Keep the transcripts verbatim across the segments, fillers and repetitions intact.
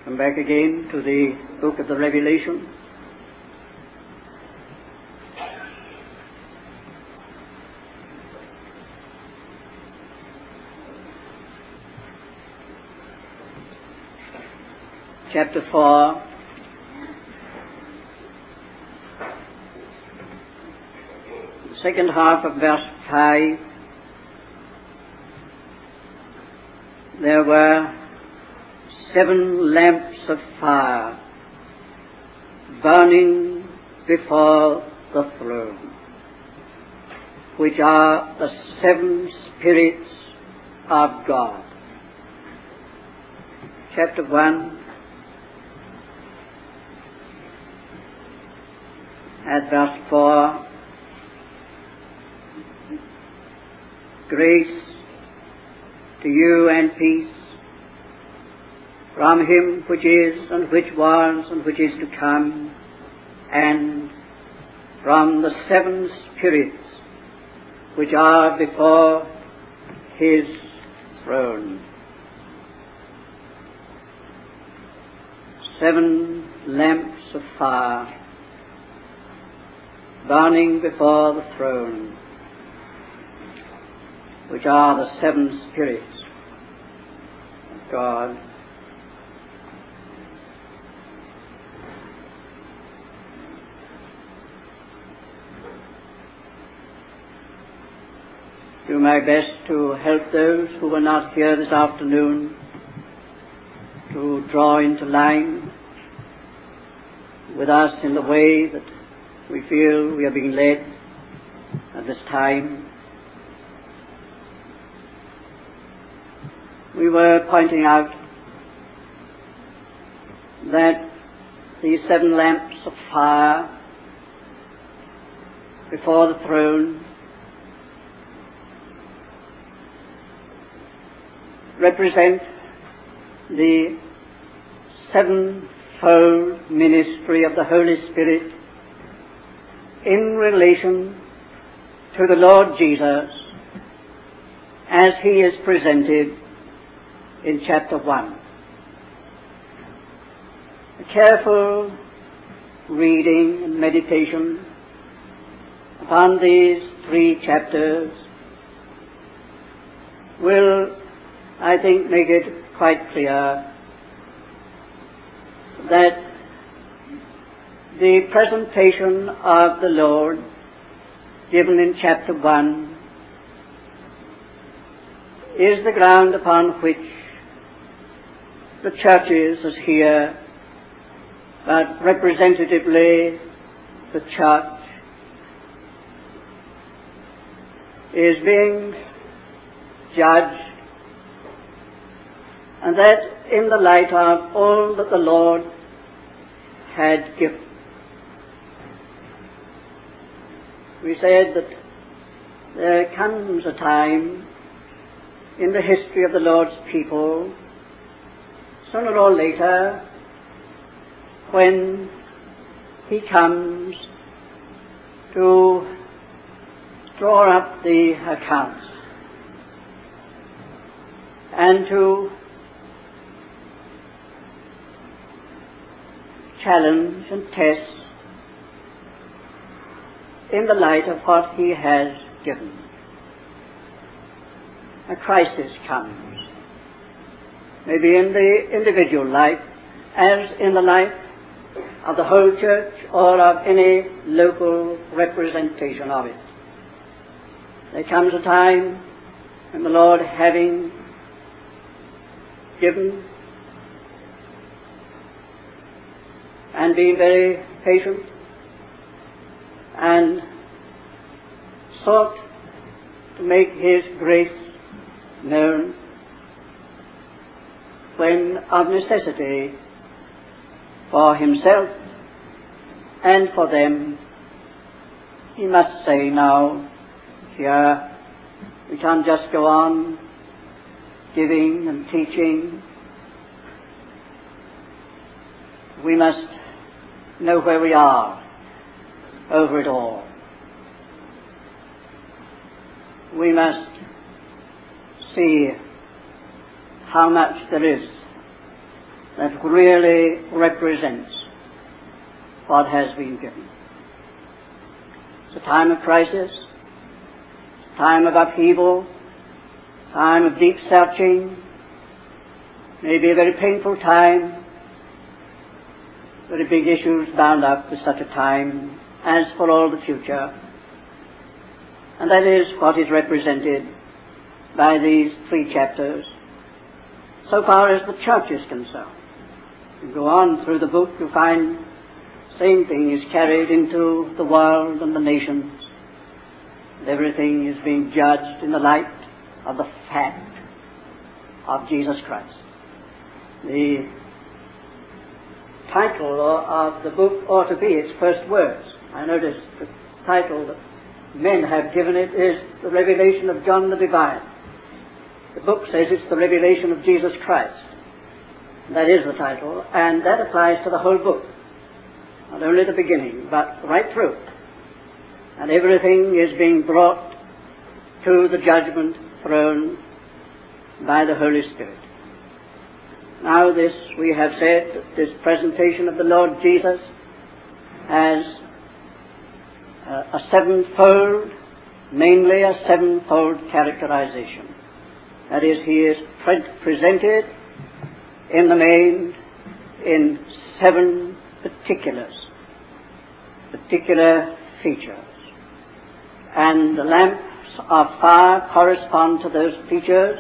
Come back again to the book of the Revelation. Chapter four. The second half of verse five. There were seven lamps of fire burning before the throne, which are the seven spirits of God. Chapter one, at verse four. Grace to you and peace from him which is, and which was, and which is to come, and from the seven spirits which are before his throne. Seven lamps of fire burning before the throne, which are the seven spirits of God. Do my best to help those who were not here this afternoon to draw into line with us in the way that we feel we are being led at this time. We were pointing out that these seven lamps of fire before the throne represent the sevenfold ministry of the Holy Spirit in relation to the Lord Jesus as he is presented in chapter one. A careful reading and meditation upon these three chapters will, I think, make it quite clear that the presentation of the Lord given in chapter one is the ground upon which the churches as here, but representatively the church, is being judged, and that in the light of all that the Lord had given. We said that there comes a time in the history of the Lord's people, sooner or later, when he comes to draw up the accounts and to challenge and test in the light of what he has given. A crisis comes, maybe in the individual life, as in the life of the whole church or of any local representation of it. There comes a time when the Lord, having given and being very patient and sought to make his grace known, when of necessity for himself and for them he must say, now here we can't just go on giving and teaching. We must know where we are over it all. We must see how much there is that really represents what has been given. It's a time of crisis, a time of upheaval, a time of deep searching, maybe a very painful time, very big issues bound up with such a time as for all the future. And that is what is represented by these three chapters, so far as the church is concerned. You go on through the book, you find the same thing is carried into the world and the nations. And everything is being judged in the light of the fact of Jesus Christ. The title of the book ought to be its first words. I notice the title that men have given it is The Revelation of John the Divine. The book says it's the revelation of Jesus Christ. That is the title, and that applies to the whole book. Not only the beginning, but right through. And everything is being brought to the judgment throne by the Holy Spirit. Now this, we have said, this presentation of the Lord Jesus as a sevenfold, mainly a sevenfold characterization. That is, he is pre- presented in the main in seven particulars, particular features. And the lamps of fire correspond to those features,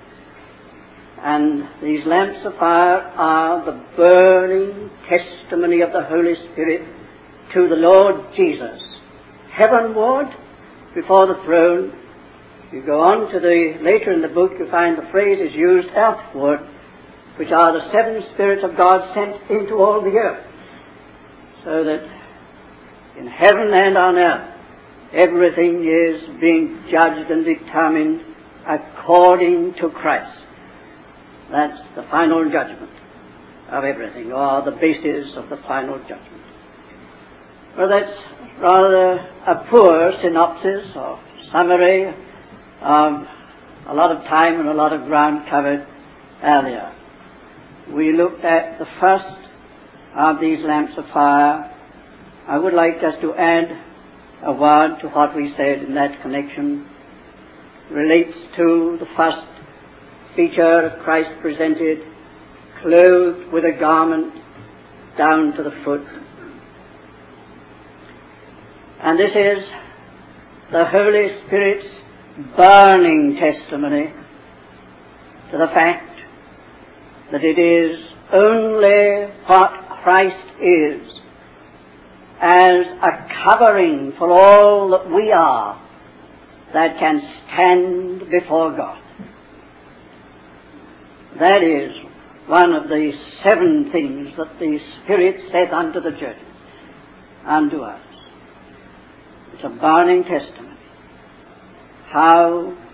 and these lamps of fire are the burning testimony of the Holy Spirit to the Lord Jesus. Heavenward, before the throne. You go on to the, later in the book, you find the phrase is used earthward, which are the seven spirits of God sent into all the earth. So that in heaven and on earth, everything is being judged and determined according to Christ. That's the final judgment of everything, or the basis of the final judgment. Well, that's rather a poor synopsis or summary of a lot of time and a lot of ground covered earlier. We looked at the first of these lamps of fire. I would like just to add a word to what we said in that connection. It relates to the first feature of Christ presented, clothed with a garment down to the foot. And this is the Holy Spirit's burning testimony to the fact that it is only what Christ is as a covering for all that we are that can stand before God. That is one of the seven things that the Spirit said unto the churches, unto us. It's a burning testimony. How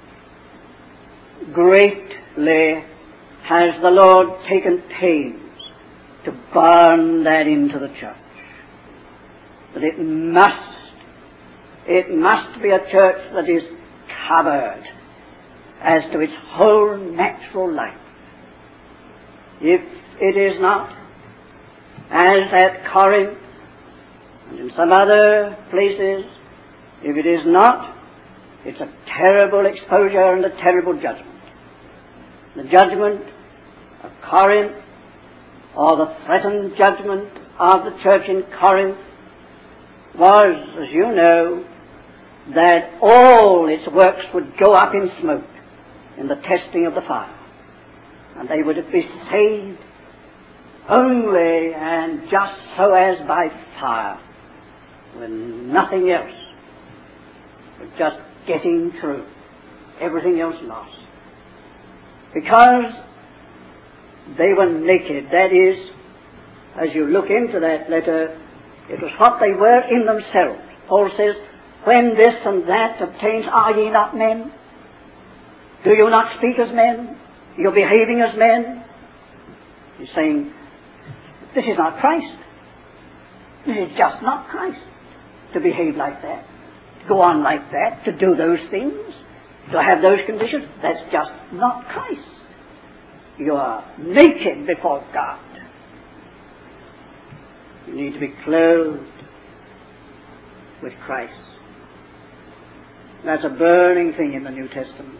greatly has the Lord taken pains to burn that into the church. That it must, it must be a church that is covered as to its whole natural life. If it is not, as at Corinth and in some other places, if it is not, it's a terrible exposure and a terrible judgment. The judgment of Corinth, or the threatened judgment of the church in Corinth, was, as you know, that all its works would go up in smoke in the testing of the fire. And they would be saved only and just so as by fire, with nothing else, but just getting through, everything else lost. Because they were naked. That is, as you look into that letter, it was what they were in themselves. Paul says, when this and that obtains, are ye not men? Do you not speak as men? You're behaving as men? He's saying, this is not Christ. This is just not Christ to behave like that, to go on like that, to do those things, to have those conditions. That's just not Christ. you are naked before God. You need to be clothed with Christ. That's a burning thing in the New Testament.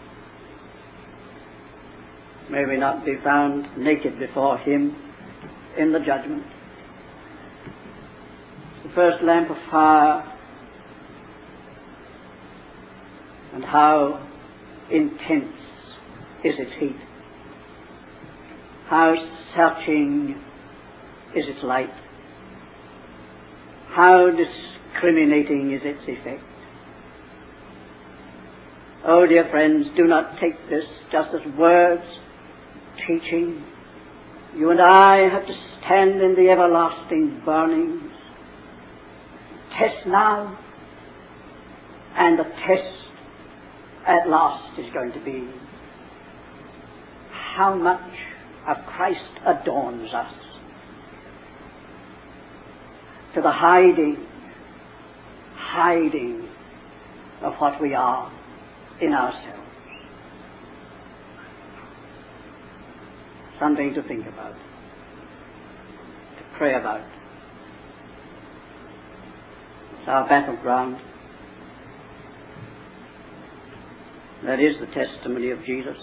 May we not be found naked before Him in the judgment. The first lamp of fire, and how intense is its heat. How searching is its light. How discriminating is its effect. Oh, dear friends, do not take this just as words, teaching. You and I have to stand in the everlasting burnings. Test now, and the test at last is going to be how much of Christ adorns us to the hiding, hiding of what we are in ourselves. Something to think about, to pray about. It's our battleground. That is the testimony of Jesus.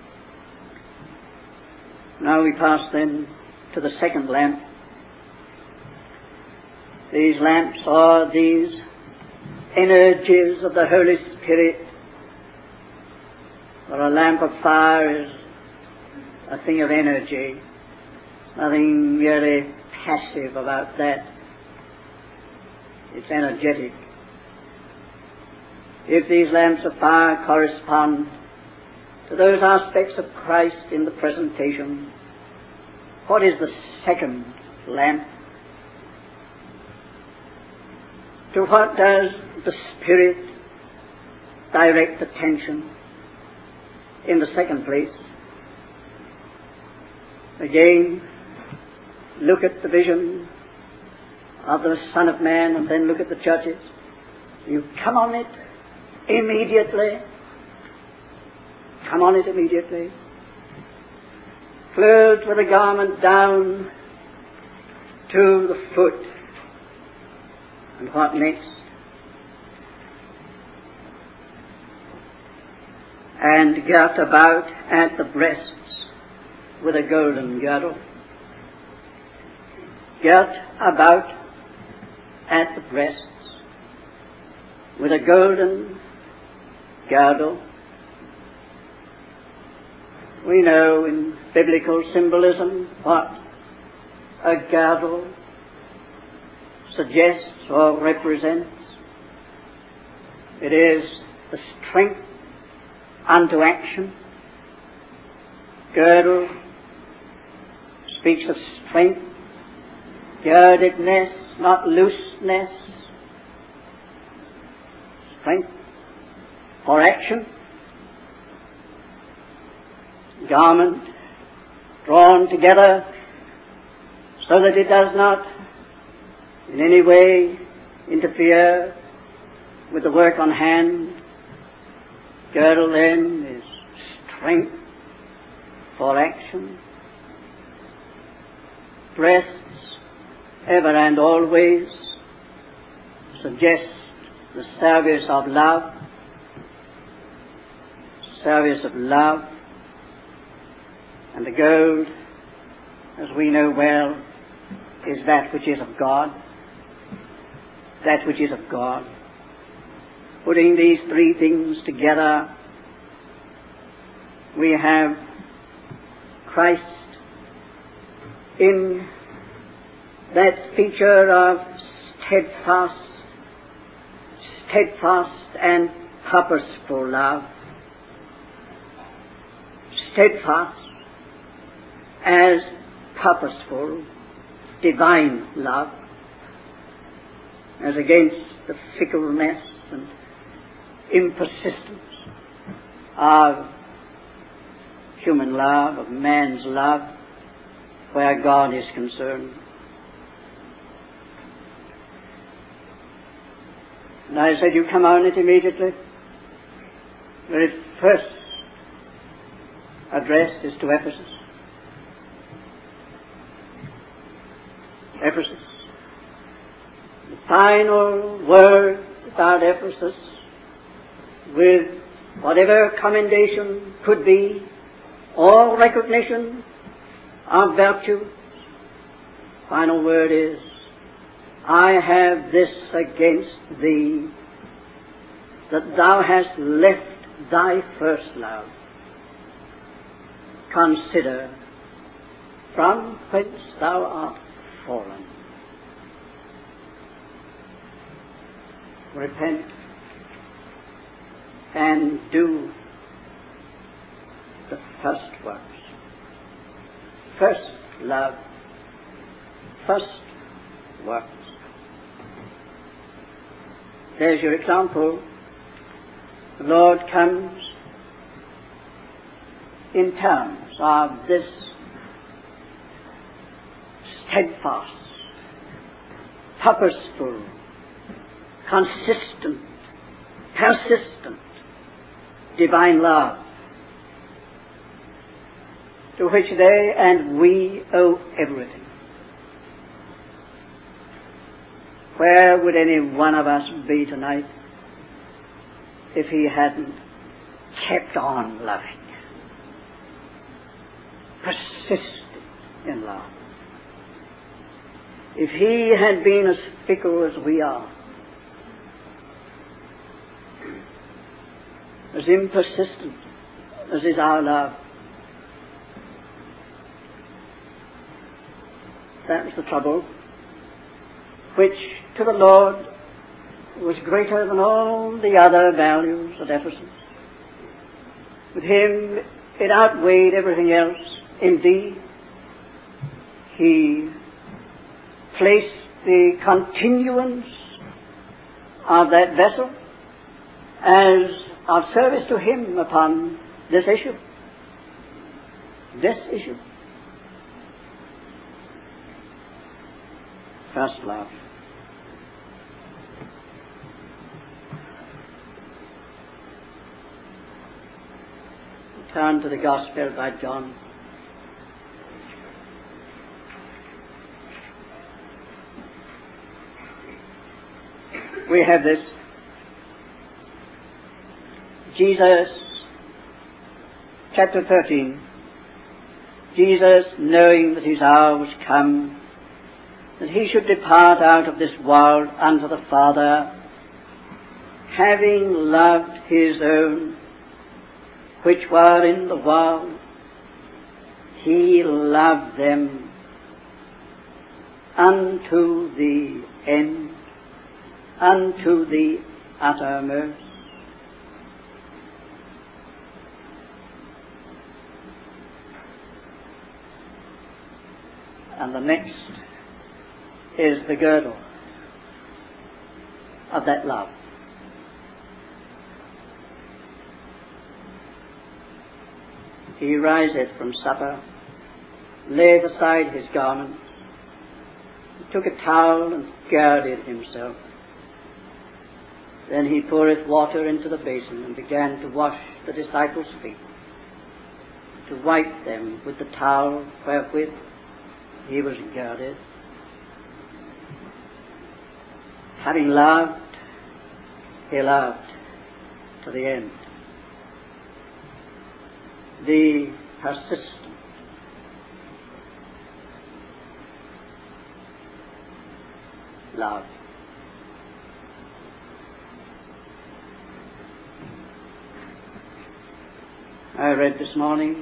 Now we pass then to the second lamp. These lamps are these energies of the Holy Spirit. For a lamp of fire is a thing of energy. Nothing merely passive about that. It's energetic. If these lamps of fire correspond to those aspects of Christ in the presentation, what is the second lamp? To what does the Spirit direct attention in the second place? Again, look at the vision of the Son of Man and then look at the churches. You come on it immediately. Come on it immediately. Clothed with a garment down to the foot. And what next? And girt about at the breasts with a golden girdle. Girt about at the breasts with a golden girdle. We know in biblical symbolism what a girdle suggests or represents. It is the strength unto action. Girdle speaks of strength, girdedness, not looseness. Strength for action. Garment drawn together so that it does not in any way interfere with the work on hand. Girdle then is strength for action. Breasts ever and always suggest the service of love, service of love. And the gold, as we know well, is that which is of God. That which is of God. Putting these three things together, we have Christ in that feature of steadfast, steadfast and purposeful love. Steadfast as purposeful, divine love, as against the fickleness and impersistence of human love, of man's love, where God is concerned. And I said, you come on it immediately. Very first address is to Ephesus. Ephesus. The final word about Ephesus, with whatever commendation could be, or recognition of virtue, final word is, I have this against thee, that thou hast left thy first love. Consider from whence thou art fallen. Repent and do the first works. First love, first works. There's your example. The Lord comes in terms of this steadfast, purposeful, consistent, persistent, divine love, to which they and we owe everything. Where would any one of us be tonight if he hadn't kept on loving, persisted in love? If he had been as fickle as we are, as impersistent as is our love, that was the trouble, which to the Lord was greater than all the other values at Ephesus. With him it outweighed everything else. Indeed, he placed the continuance of that vessel as of service to him upon this issue. This issue. First love. Turn to the Gospel by John. We have this. Jesus, chapter thirteen. Jesus, knowing that his hour was come, that he should depart out of this world unto the Father, having loved his own which were in the world, he loved them unto the end, unto the uttermost. And the next is the girdle of that love. He riseth from supper, laid aside his garment, took a towel and girded himself. Then he poureth water into the basin and began to wash the disciples' feet, to wipe them with the towel wherewith he was girded. Having loved, he loved to the end. The persistent love. I read this morning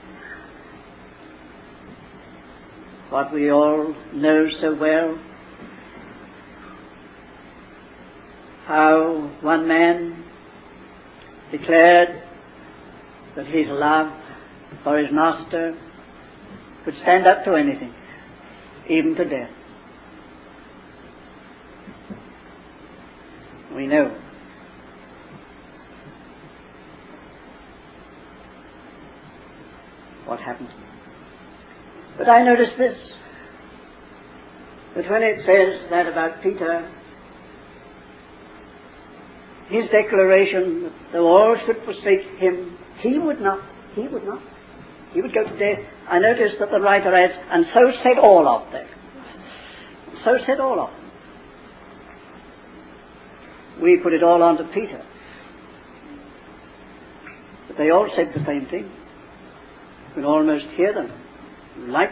what we all know so well, how one man declared that his love for his master would stand up to anything, even to death. We know what happened. But I noticed this, that when it says that about Peter, his declaration that though all should forsake him, he would not, he would not. He would go to death. I noticed that the writer adds, and so said all of them. So said all of them. We put it all on to Peter. But they all said the same thing. You can almost hear them. Like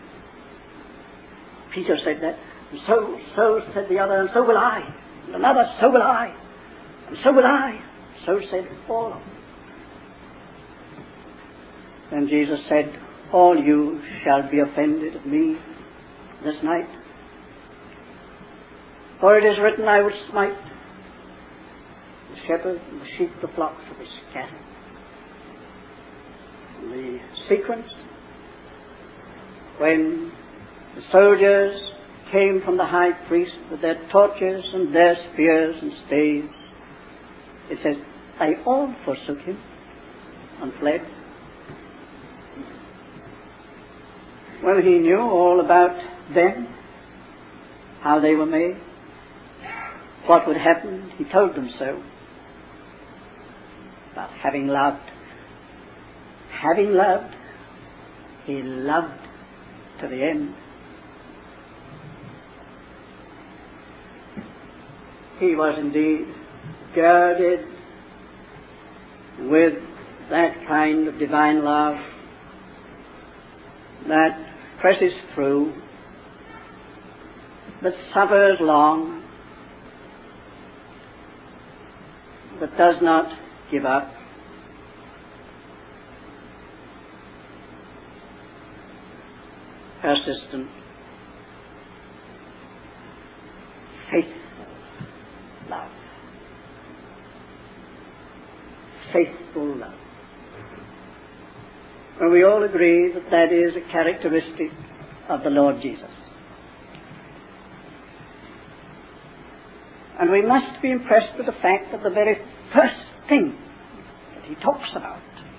Peter said that. And so, so said the other, and so will I. And another, so will I. And so will I. So said all of them. And Jesus said, all you shall be offended of me this night. For it is written, I will smite the shepherd and the sheep, the flocks will be scattered. And the sequence, when the soldiers came from the high priest with their torches and their spears and staves, it says, they all forsook him and fled. Well, he knew all about them, how they were made, what would happen. He told them so. But having loved, having loved, he loved to the end. He was indeed girded with that kind of divine love that presses through, that suffers long, but does not give up. Persistent, faithful love. Faithful love. And we all agree that that is a characteristic of the Lord Jesus. And we must be impressed with the fact that the very first thing that he talks about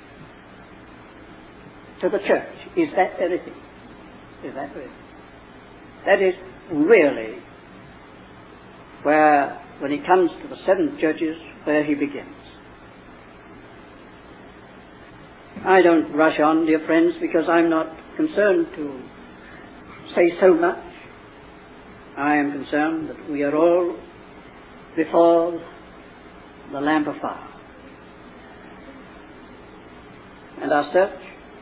to the church is that very thing. Is that very thing. That is really where, when he comes to the seven churches, where he begins. I don't rush on, dear friends, because I'm not concerned to say so much. I am concerned that we are all before the lamp of fire. And our search,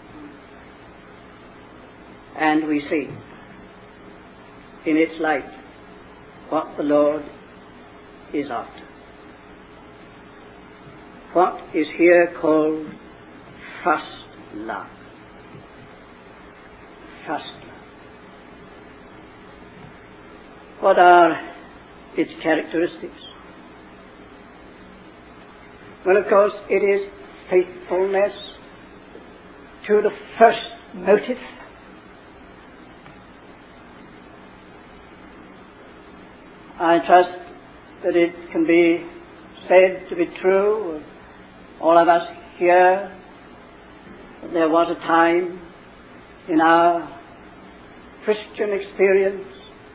and we see in its light what the Lord is after. What is here called first love. First love. What are its characteristics? Well, of course, it is faithfulness to the first motive. I trust that it can be said to be true of all of us here. There was a time in our Christian experience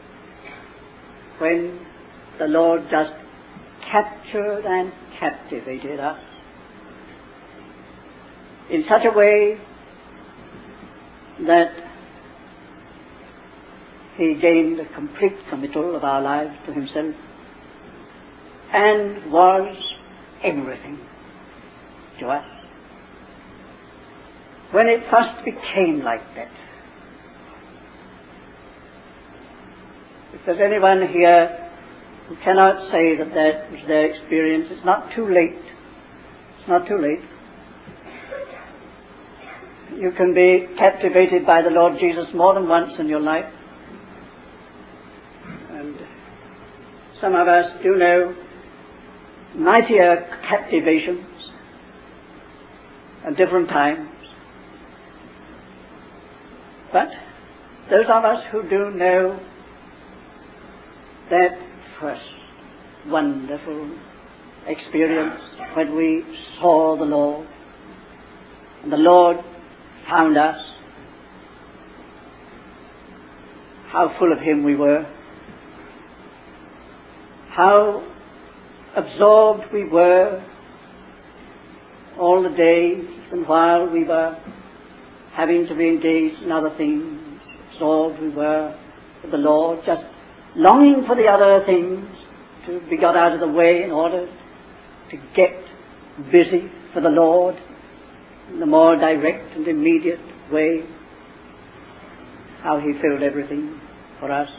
when the Lord just captured and captivated us in such a way that he gained a complete committal of our lives to himself and was everything to us. When it first became like that, if there's anyone here who cannot say that that was their experience, it's not too late. It's not too late. You can be captivated by the Lord Jesus more than once in your life. And some of us do know mightier captivations at different times. But those of us who do know that first wonderful experience when we saw the Lord, and the Lord found us, how full of Him we were, how absorbed we were all the days and while we were having to be engaged in other things, absorbed we were with the Lord, just longing for the other things to be got out of the way in order to get busy for the Lord in the more direct and immediate way. How he filled everything for us.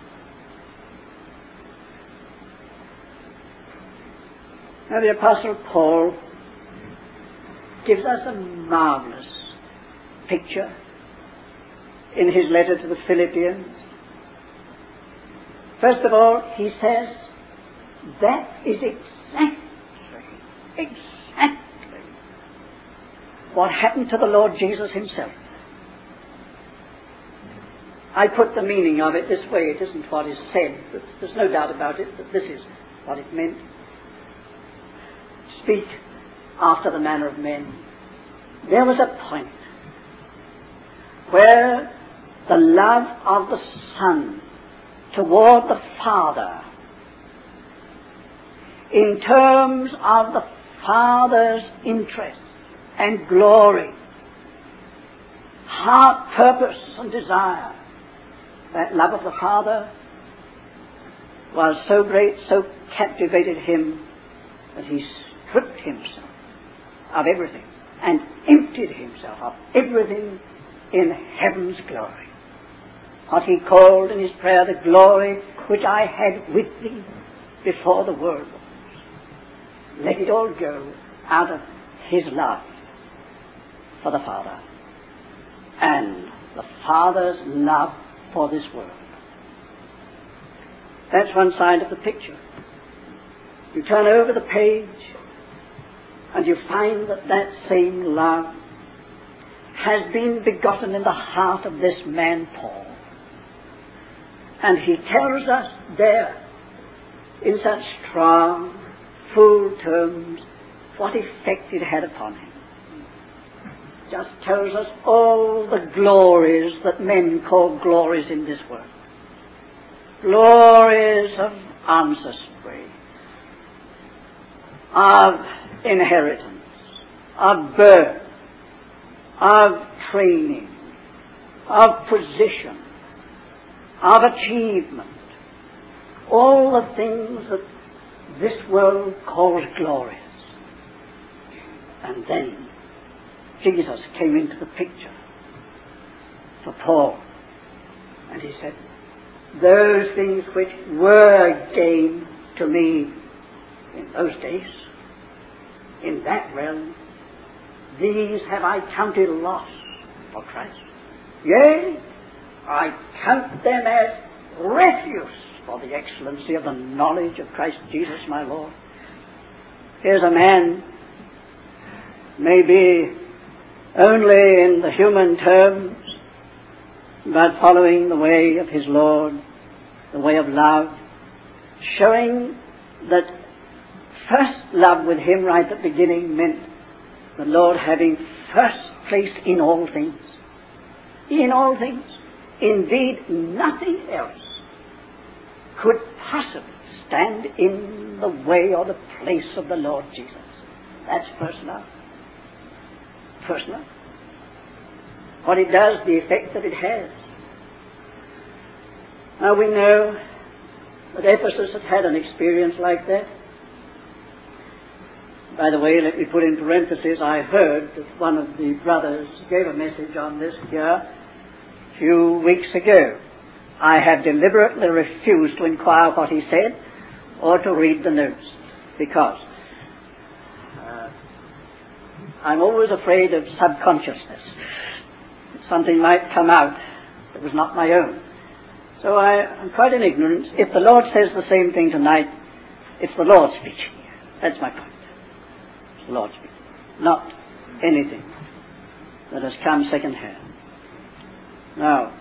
Now the Apostle Paul gives us a marvelous picture in his letter to the Philippians. First of all, he says, that is exactly, exactly what happened to the Lord Jesus himself. I put the meaning of it this way. It isn't what is said, but there's no doubt about it, that this is what it meant. Speak after the manner of men. There was a point where the love of the Son toward the Father, in terms of the Father's interest and glory, heart, purpose and desire, that love of the Father was so great, so captivated him, that he stripped himself of everything and emptied himself of everything in heaven's glory. What he called in his prayer, the glory which I had with thee before the world was. Let it all go out of his love for the Father and the Father's love for this world. That's one side of the picture. You turn over the page and you find that that same love has been begotten in the heart of this man Paul. And he tells us there in such strong, full terms what effect it had upon him. Just tells us all the glories that men call glories in this world. Glories of ancestry, of inheritance, of birth, of training, of position, of achievement. All the things that this world calls glorious. And then Jesus came into the picture for Paul, and he said, those things which were gain to me in those days, in that realm, these have I counted loss for Christ. Yea, I count them as refuse for the excellency of the knowledge of Christ Jesus my Lord. Here's a man, maybe only in the human terms, but following the way of his Lord, the way of love, showing that first love with him right at the beginning meant the Lord having first place in all things. In all things. Indeed, nothing else could possibly stand in the way or the place of the Lord Jesus. That's first love. First love. What it does, the effect that it has. Now we know that Ephesus had had an experience like that. By the way, let me put in parentheses, I heard that one of the brothers gave a message on this here a few weeks ago. I have deliberately refused to inquire what he said or to read the notes, because uh, I'm always afraid of subconsciousness. Something might come out that was not my own. So I, I'm quite in ignorance. If the Lord says the same thing tonight, it's the Lord speaking. That's my point. It's the Lord speaking. Not anything that has come second hand. Now,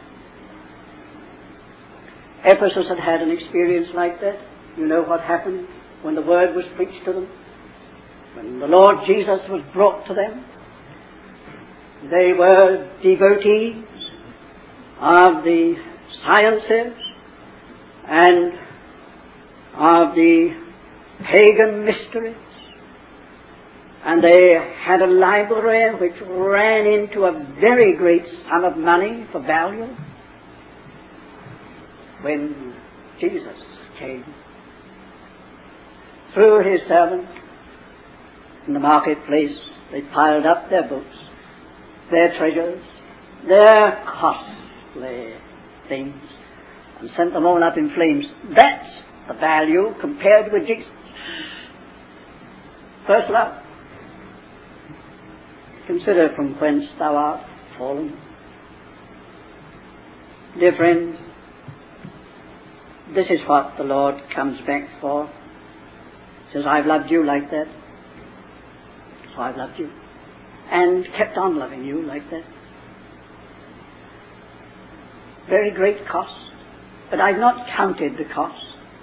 Ephesus had had an experience like that. You know what happened when the word was preached to them? When the Lord Jesus was brought to them, they were devotees of the sciences and of the pagan mysteries. And they had a library which ran into a very great sum of money for value. When Jesus came, through his servants in the marketplace, they piled up their books, their treasures, their costly things, and sent them all up in flames. That's the value compared with Jesus. First love. Consider from whence thou art fallen. Dear friends, this is what the Lord comes back for. He says, I've loved you like that. So I've loved you. And kept on loving you like that. Very great cost. But I've not counted the cost.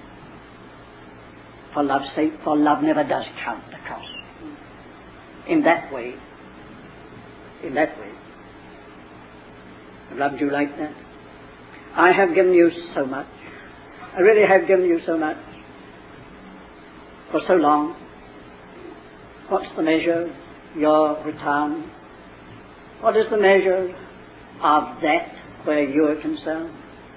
For love's sake, for love never does count the cost. In that way. In that way. I've loved you like that. I have given you so much. I really have given you so much. For so long. What's the measure of your return? What is the measure of that where you are concerned?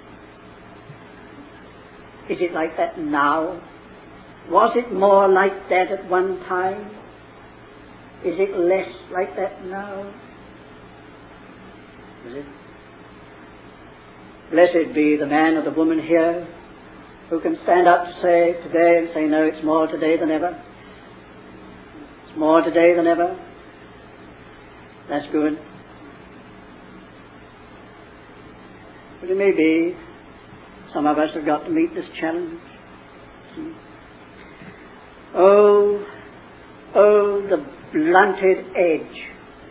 Is it like that now? Was it more like that at one time? Is it less like that now? Is it? Blessed be the man or the woman here who can stand up to say today and say, no, it's more today than ever. It's more today than ever. That's good. But it may be some of us have got to meet this challenge. Oh, oh, the blunted edge.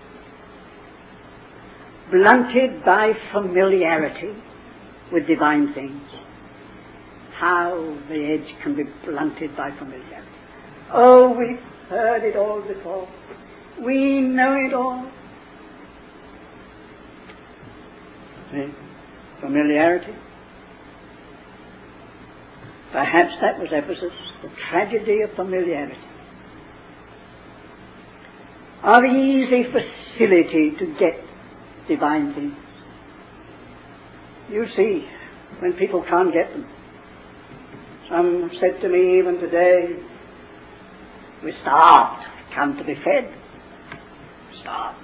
Blunted by familiarity with divine things. How the edge can be blunted by familiarity. Oh, we've heard it all before. We know it all. See? Familiarity. Perhaps that was Ephesus, the tragedy of familiarity. Of easy facility to get divine things. You see, when people can't get them. Some said to me even today, we're starved, come to be fed. Starved.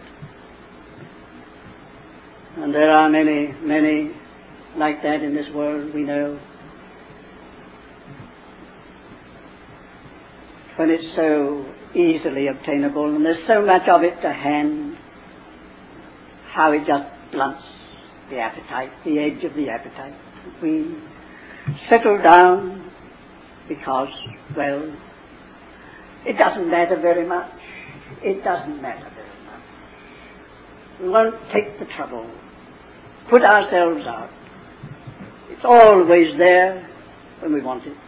And there are many, many like that in this world, we know. When it's so easily obtainable and there's so much of it to hand, how it just blunts the appetite, the edge of the appetite. We settle down because, well, it doesn't matter very much. It doesn't matter very much. We won't take the trouble, put ourselves out. It's always there when we want it.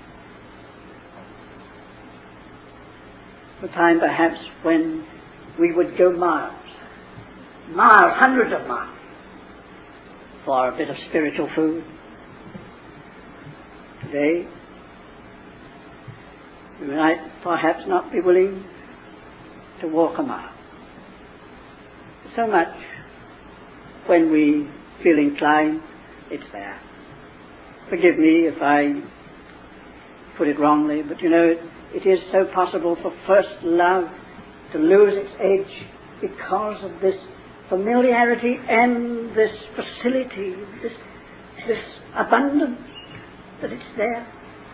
The time perhaps when we would go miles, miles, hundreds of miles, for a bit of spiritual food. Today, we might perhaps not be willing to walk a mile. So much, when we feel inclined, it's there. Forgive me if I put it wrongly, but you know, it, it is so possible for first love to lose its edge because of this familiarity and this facility, this, this abundance that it's there.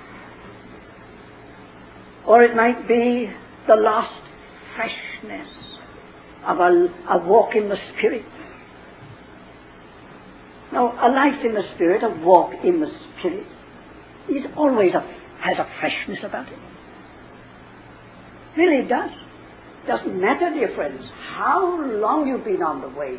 Or it might be the lost freshness of a, a walk in the Spirit. No, a life in the Spirit, a walk in the Spirit, is always a, has a freshness about it. Really does. Doesn't matter, dear friends, how long you've been on the way.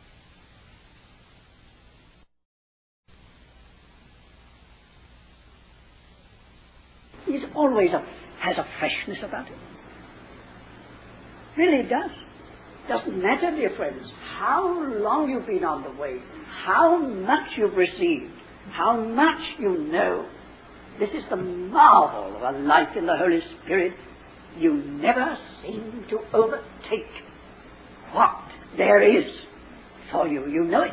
It's always a, has a freshness about it. Really does. Doesn't matter, dear friends, how long you've been on the way, how much you've received, how much you know. This is the marvel of a life in the Holy Spirit. you never seem to overtake what there is for you. You know it.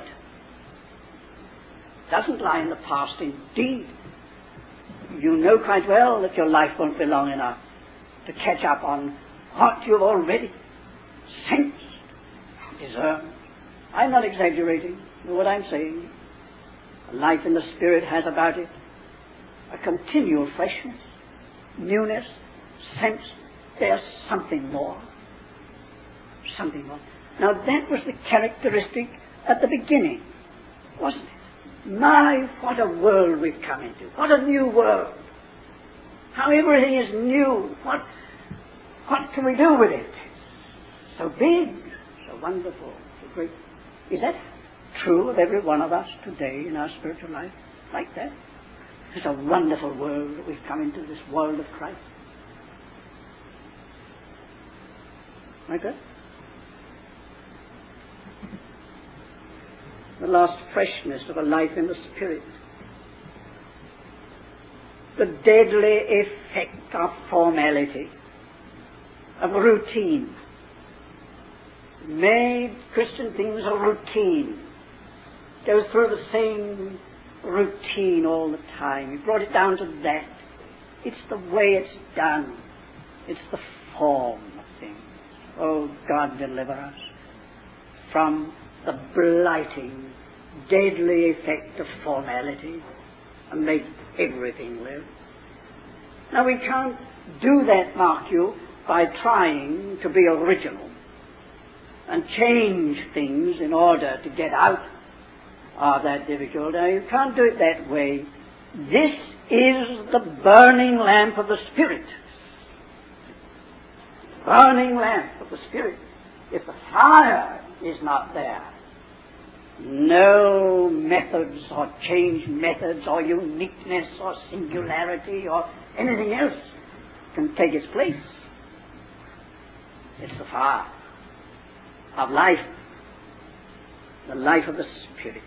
It doesn't lie in the past. Indeed, you know quite well that your life won't be long enough to catch up on what you've already sensed, discerned. I'm not exaggerating. You know what I'm saying? Life in the Spirit has about it a continual freshness, newness, sense. There's something more. Something more. Now that was the characteristic at the beginning, wasn't it? My, what a world we've come into. What a new world. How everything is new. What, what can we do with it? So big, so wonderful, so great. Is that true of every one of us today in our spiritual life? Like that? It's a wonderful world that we've come into, this world of Christ. Like that? The lost freshness of a life in the Spirit. The deadly effect of formality, of routine. Made Christian things a routine. Goes through the same routine all the time. He brought it down to that. It's the way it's done. It's the form of things. Oh, God deliver us from the blighting, deadly effect of formality and make everything live. Now we can't do that, mark you, by trying to be original and change things in order to get out of that difficulty. Now, you can't do it that way. This is the burning lamp of the Spirit. Burning lamp of the Spirit. If the fire is not there, no methods or change methods or uniqueness or singularity or anything else can take its place. It's the fire of life, the life of the Spirit.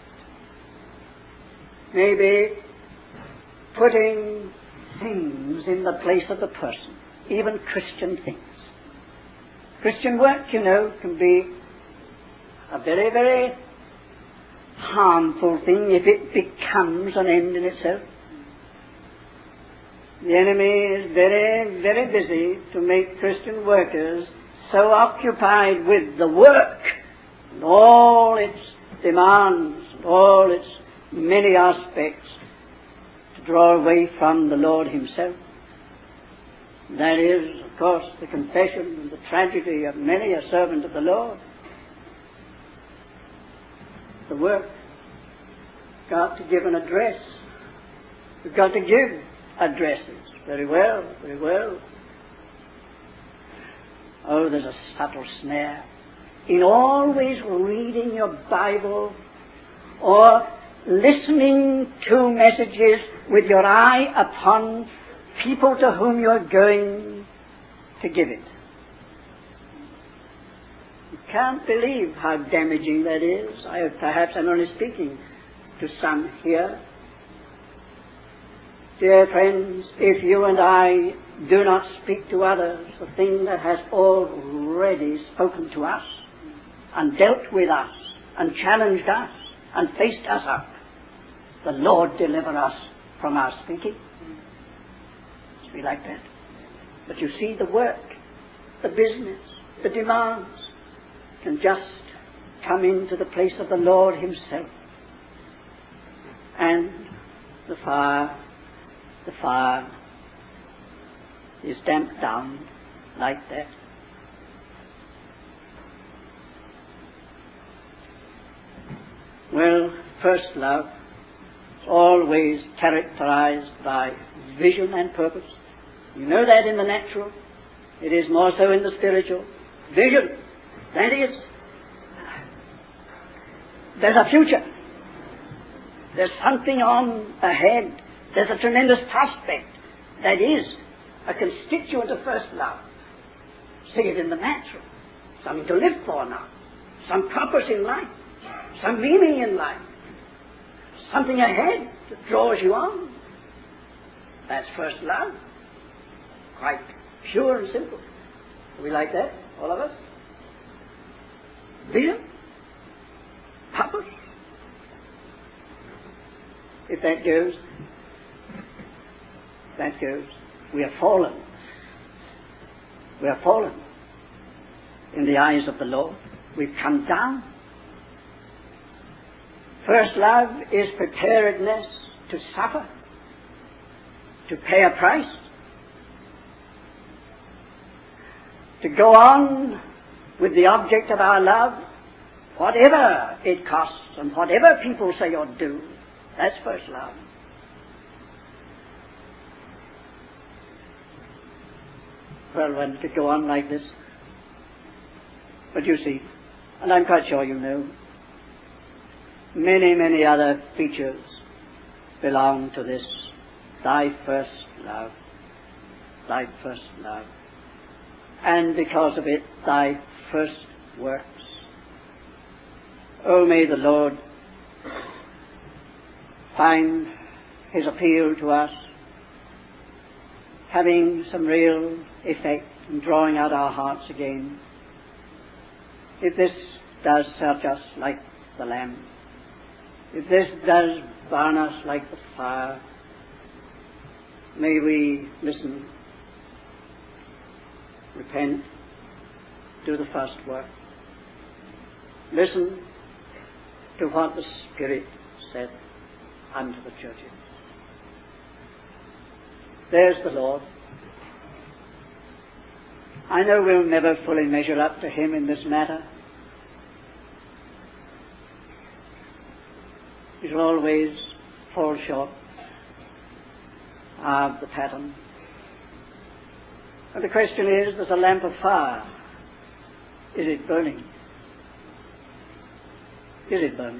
Maybe putting things in the place of the person, even Christian things. Christian work, you know, can be a very, very harmful thing if it becomes an end in itself. The enemy is very, very busy to make Christian workers so occupied with the work and all its demands and all its many aspects to draw away from the Lord Himself. That is, of course, the confession and the tragedy of many a servant of the Lord. The work. Got to give an address. We've got to give addresses. Very well, very well. Oh, there's a subtle snare in always reading your Bible or listening to messages with your eye upon people to whom you're going to give it. You can't believe how damaging that is. I, perhaps I'm only speaking to some here. Dear friends, if you and I do not speak to others the thing that has already spoken to us and dealt with us and challenged us and faced us up, the Lord deliver us from our speaking. It's be like that. But you see, the work, the business, the demands can just come into the place of the Lord Himself. And the fire, the fire is damped down like that. Well, first love is always characterized by vision and purpose. You know that in the natural. It is more so in the spiritual. Vision. That is, there's a future. There's something on ahead. There's a tremendous prospect that is a constituent of first love. See it in the natural. Something to live for now. Some purpose in life. Some meaning in life. Something ahead that draws you on. That's first love. Quite pure and simple. Are we like that, all of us? Vision? Purpose? If that goes, that goes. We are fallen. We are fallen in the eyes of the Lord. We've come down. First love is preparedness to suffer, to pay a price, to go on with the object of our love, whatever it costs and whatever people say or do. That's first love. Well, one could go on like this. But you see, and I'm quite sure you know, many, many other features belong to this, thy first love, thy first love. And because of it, thy first works. Oh, may the Lord find his appeal to us having some real effect in drawing out our hearts again. If this does search us like the lamp, if this does burn us like the fire, may we listen, repent, do the first work. Listen to what the Spirit said unto the churches. There's the Lord. I know we'll never fully measure up to him in this matter. We shall always fall short of the pattern. And the question is, there's a lamp of fire. Is it burning? Is it burning?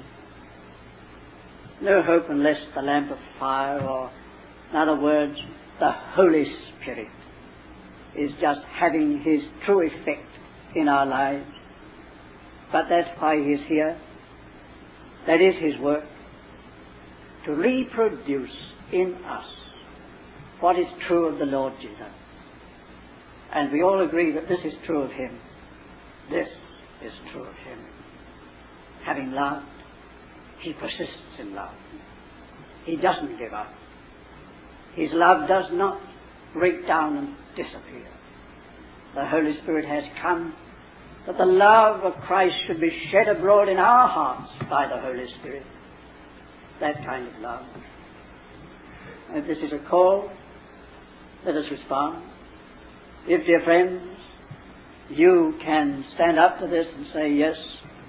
No hope unless the lamp of fire, or in other words, the Holy Spirit, is just having his true effect in our lives. But that's why he is here. That is his work, to reproduce in us what is true of the Lord Jesus. And we all agree that this is true of him. This is true of him. Having loved, he persists in love. He doesn't give up. His love does not break down and disappear. The Holy Spirit has come that the love of Christ should be shed abroad in our hearts by the Holy Spirit. That kind of love. And if this is a call, let us respond. If, dear friends, you can stand up to this and say, yes,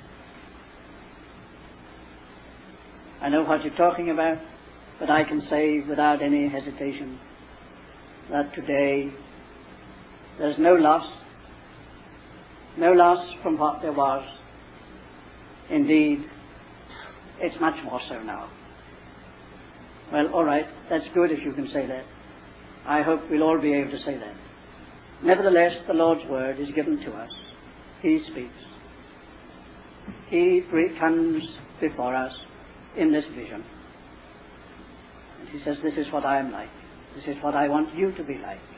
I know what you're talking about, but I can say without any hesitation that today there's no loss, no loss from what there was. Indeed, it's much more so now. Well, all right, that's good if you can say that. I hope we'll all be able to say that. Nevertheless, the Lord's word is given to us. He speaks. He comes before us in this vision. And he says, this is what I am like. This is what I want you to be like.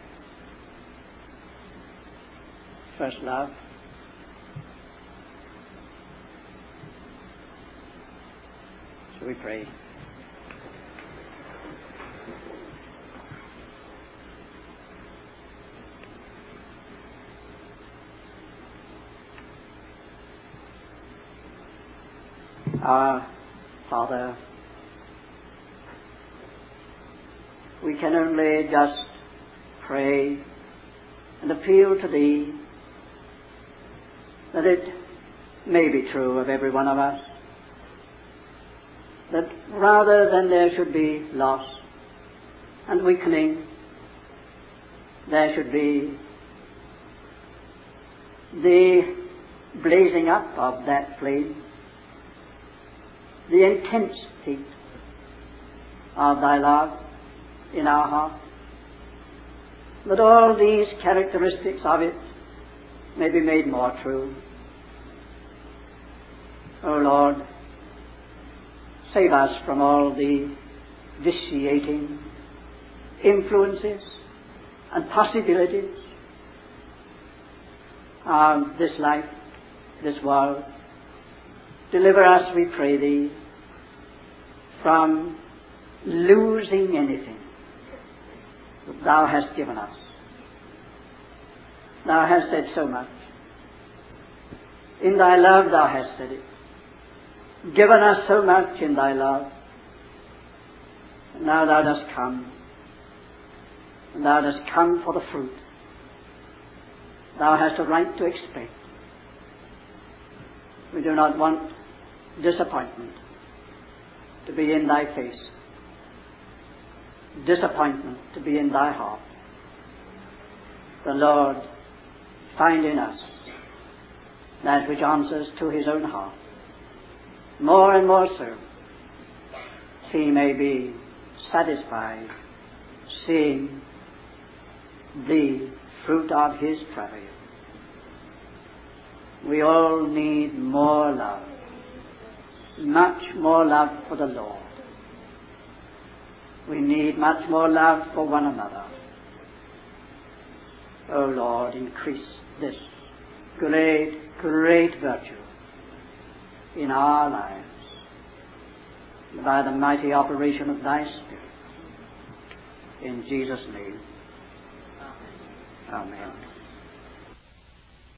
First love. So we pray. Our Father, we can only just pray and appeal to Thee that it may be true of every one of us, that rather than there should be loss and weakening, there should be the blazing up of that flame, the intense heat of Thy love in our heart, that all these characteristics of it may be made more true. O Lord, save us from all the vitiating influences and possibilities um, this life, this world. Deliver us, we pray thee, from losing anything that thou hast given us. Thou hast said so much. In thy love thou hast said it. Given us so much in thy love. And now thou dost come. And thou dost come for the fruit. Thou hast a right to expect. We do not want disappointment to be in thy face. Disappointment to be in thy heart. The Lord find in us that which answers to his own heart. More and more so, he may be satisfied seeing the fruit of his travail. We all need more love, much more love for the Lord. We need much more love for one another. O Lord, increase this great, great virtue in our lives by the mighty operation of thy Spirit. In Jesus' name. Amen.